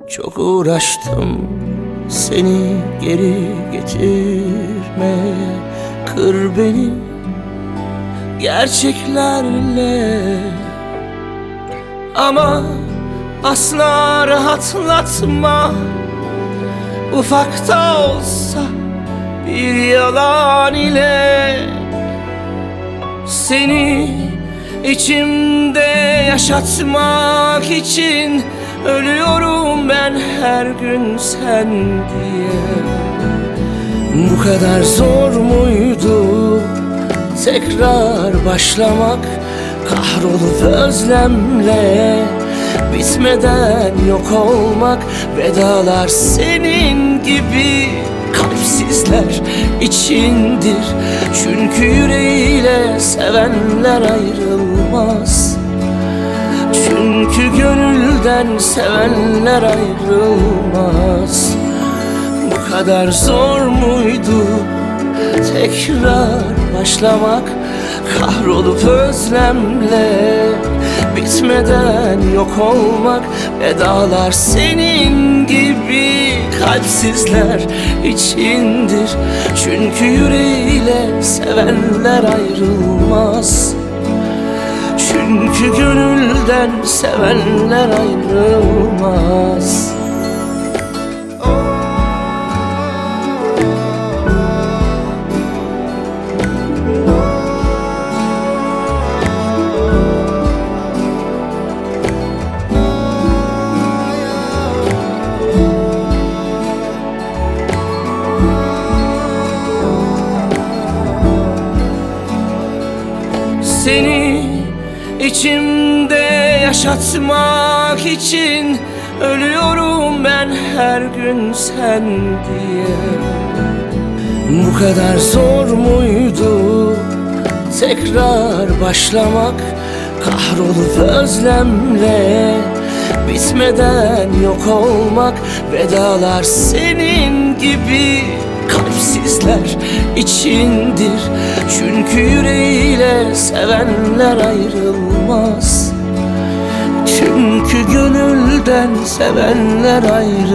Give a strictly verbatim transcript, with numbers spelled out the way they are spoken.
Çok uğraştım seni geri getirmeye. Kır beni gerçeklerle, ama asla rahatlatma. Ufak da olsa bir yalan ile seni içimde yaşatmak için ölüyorum ben her gün sen diye. Bu kadar zor muydu tekrar başlamak? Kahrolup özlemle bitmeden yok olmak. Vedalar senin gibi kalpsizler içindir. Çünkü yüreğiyle sevenler ayrılmaz. Çünkü gönülden sevenler ayrılmaz. Bu kadar zor muydu tekrar başlamak? Kahrolup özlemle bitmeden yok olmak. Vedalar senin gibi kalpsizler içindir. Çünkü yüreğiyle sevenler ayrılmaz. Çünkü gönülden sevenler ayrılmaz. Seni içimde yaşatmak için ölüyorum ben her gün sen diye. Bu kadar zor muydu tekrar başlamak? Kahrolup özlemle bitmeden yok olmak. Vedalar senin gibi kalpsizler içindir. Çünkü yüreğiyle sevenler ayrılmaz. Çünkü gönülden sevenler ayrılmaz.